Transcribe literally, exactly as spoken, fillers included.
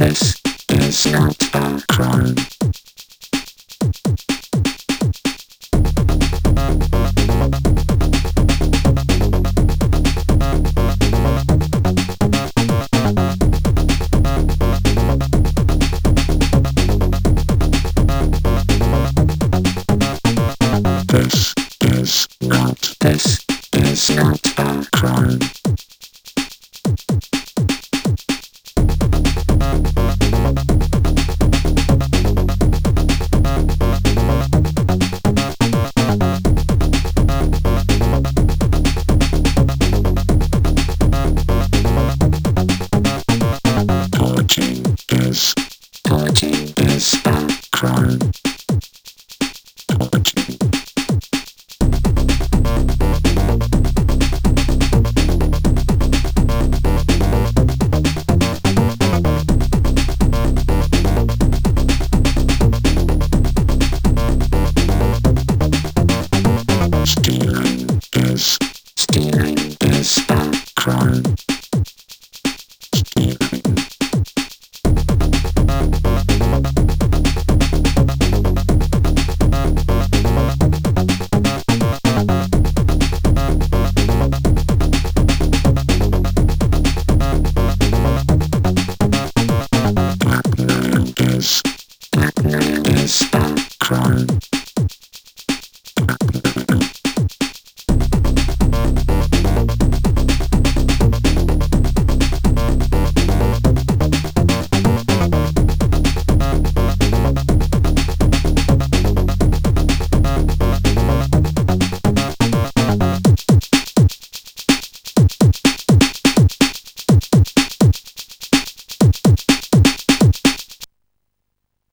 This is not a crime. This is not, this is not a crime. Pillaging is, pillaging is a crime. Pillaging. Stealing is, stealing is a crime. Stealing. Blackmail is, blackmail is a crime.